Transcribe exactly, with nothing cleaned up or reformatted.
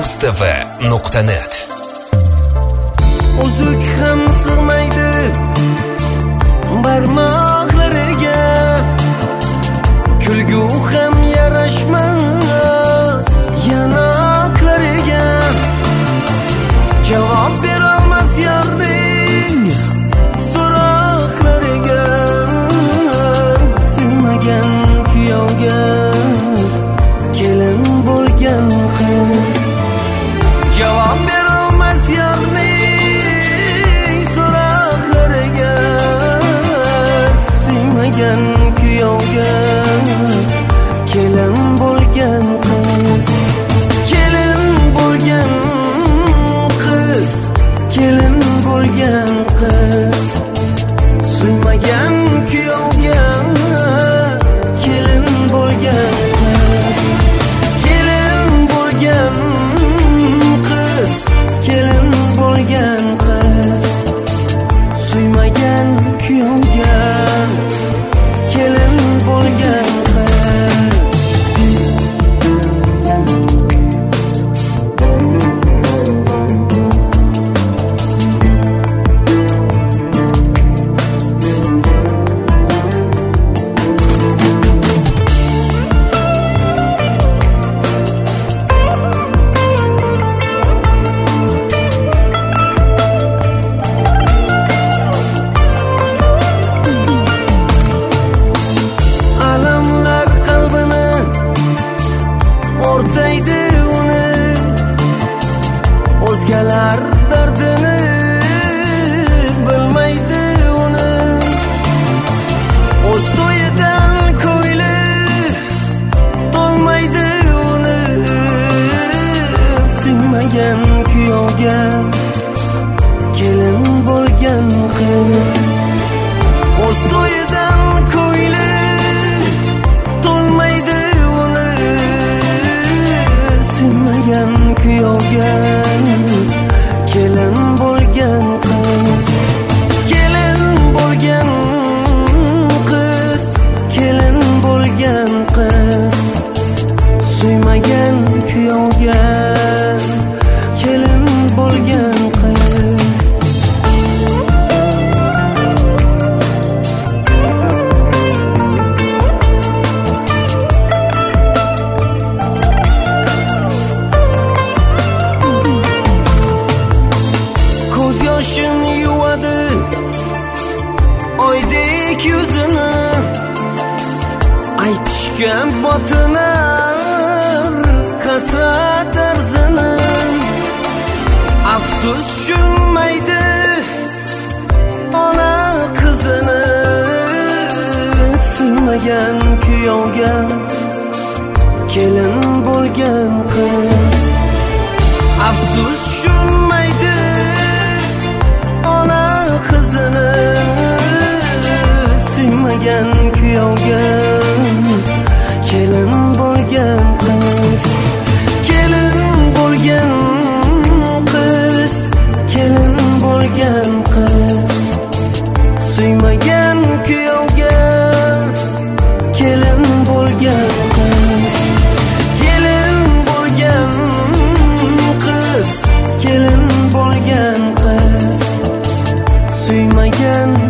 mustv nuqta net. Uzuk ham sig'maydi barmoqlariga, kulgu ham yarashmas yanoqlariga. Javob berolmas yorning so'roqlariga, suymagan kuyovga kelin bo'lgan qiz. Javob berolmas yorning so'roqlariga, suymagan kuyovga kelin bo'lgan qiz. Kelin bo'lgan qiz, kelin bo'lgan qiz, suymagan kuyovga kelin bo'lgan qiz. Kelin bo'lgan qiz, kelin bo'lgan qiz, suymagan kuyovga kelin bo'lgan qiz. O'zgalar dardini bilmaydi uni, o'z to'yidan ko'ngli to'lmaydi uni. Suymagan kuyovga kelin bo'lgan qiz, o'z to'yidan ko'ngli to'lmaydi uni. Suymagan kuyovga kelin bo'lgan qiz. Kelin bo'lgan qiz, kelin bo'lgan qiz, suymagan kuyovga kelin bo'lgan qiz. Ko'z yoshim yuvadi oydek yuzini, aytishga botinar hasrat arzini. Afsus tushunmaydi ona qizini, suymagan kuyovga kelin bo'lgan qiz. Afsus tushunmaydi ona qizini, suymagan kuyovga kelin bo'lgan qiz. Kelin bo'lgan qiz, kelin bo'lgan qiz, suymagan kuyovga kelin bo'lgan qiz. Kelin bo'lgan qiz, kelin bo'lgan qiz, suymagan